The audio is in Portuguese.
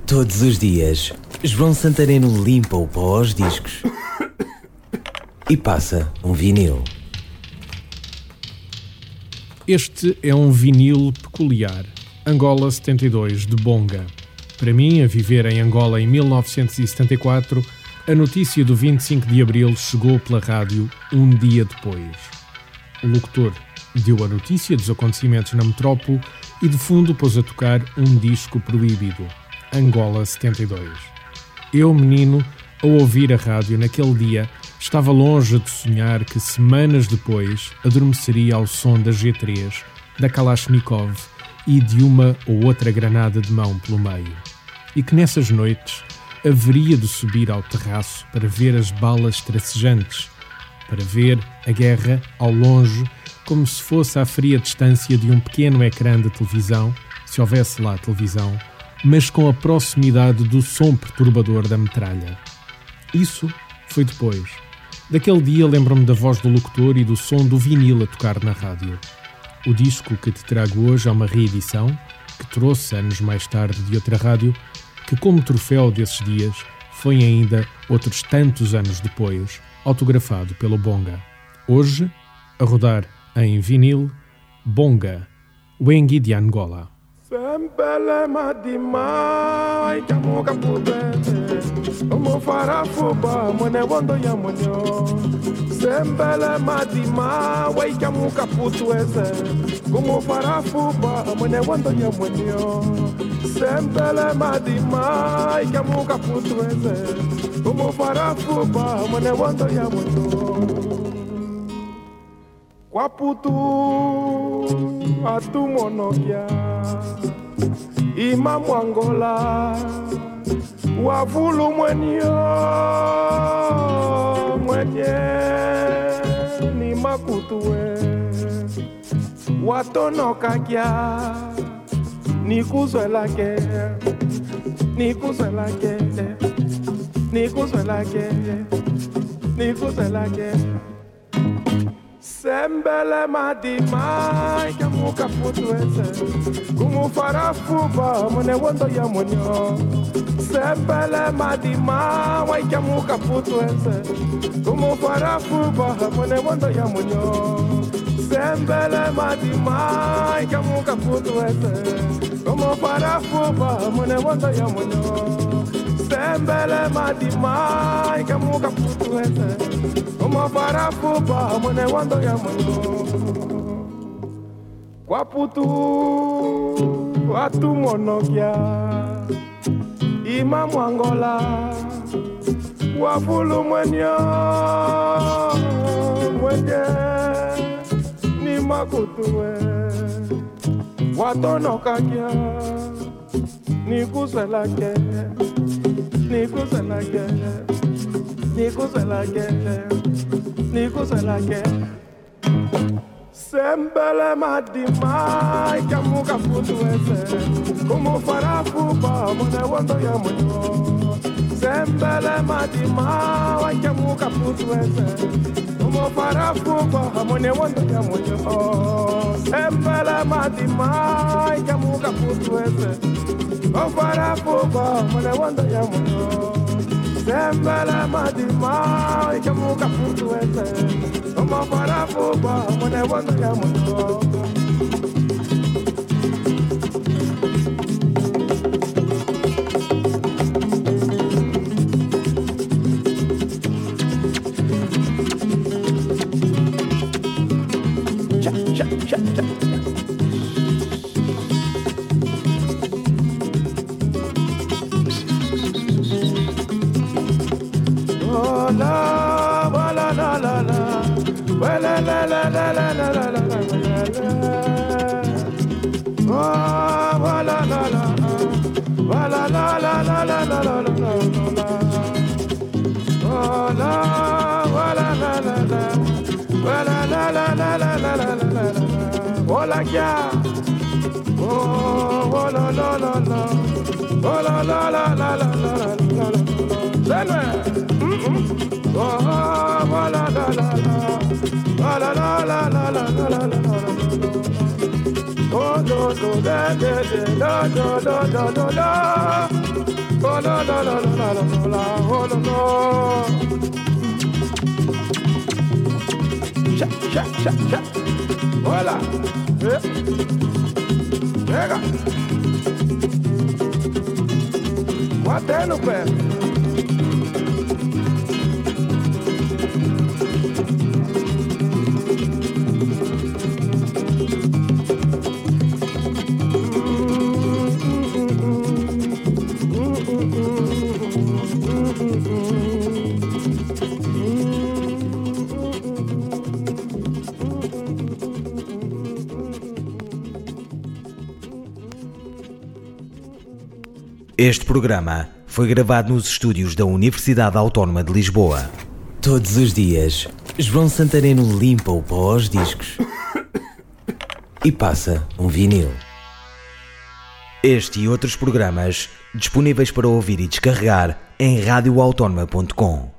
Todos os dias, João Santareno limpa o pó aos discos e passa um vinil. Este é um vinil peculiar, Angola 72, de Bonga. Para mim, a viver em Angola em 1974, a notícia do 25 de Abril chegou pela rádio um dia depois. O locutor deu a notícia dos acontecimentos na metrópole e de fundo pôs a tocar um disco proibido, Angola 72. Eu, menino, ao ouvir a rádio naquele dia, estava longe de sonhar que semanas depois adormeceria ao som da G3, da Kalashnikov e de uma ou outra granada de mão pelo meio. E que nessas noites haveria de subir ao terraço para ver as balas tracejantes, para ver a guerra ao longe, como se fosse à fria distância de um pequeno ecrã de televisão, se houvesse lá televisão, mas com a proximidade do som perturbador da metralha. Isso foi depois. Daquele dia lembro-me da voz do locutor e do som do vinil a tocar na rádio. O disco que te trago hoje é uma reedição, que trouxe anos mais tarde de outra rádio, que como troféu desses dias foi ainda outros tantos anos depois, autografado pelo Bonga. Hoje, a rodar em vinil, Bonga, Wengi de Angola. Sembele madima ikamuka pubete omo farafuba mone wondo ya monyo Sembele madima ikamuka putuese omo farafuba mone wondo ya monyo Sembele madima ikamuka putuese omo farafuba mone wondo ya monyo Kwaputu atu monokia Imamu Angola Wavulu mwenye Ni makutue Watono kakia Nikuzwe lake Nikuzwe lake Nikuzwe lake Nikuzwe lake Sembele madima ikamuka putuese Kumu farafuba mone wondo ya monyo Sembele madima ikamuka putuese Kumu farafuba mone wondo ya monyo Sembele madima ikamuka putuese Kumu farafuba mone wondo ya monyo Sembele madima ikamuka putuese Uma farafuba mone wando ya mono Kwaputu atu monokia Imamu Angola Wafulu mwenye Ni makutue Watono kakia Nikuzwe lake Nikuzwe lake Nikuzwe lake Nikuzwe lake Sembele madima ikamuka putuese Kumu farafuba mone wondo ya monyo Sembele madima ikamuka putuese Kumu farafuba mone wondo ya monyo Sembele madima ikamuka putuese Kumu farafuba mone wondo ya monyo Sembele madima ikamuka putuese Omo farafuba mone wondo ya monyo Hola ya, oh la la la la, oh la la la la la la la la, oh la la la la, oh la la la la la la la, oh do do da da da da da da da. Oh la la la la la la la, oh la la. Cha. Olha. Pega. Bota no pé. Este programa foi gravado nos estúdios da Universidade Autónoma de Lisboa. Todos os dias, João Santareno limpa o pó aos discos e passa um vinil. Este e outros programas disponíveis para ouvir e descarregar em radioautónoma.com.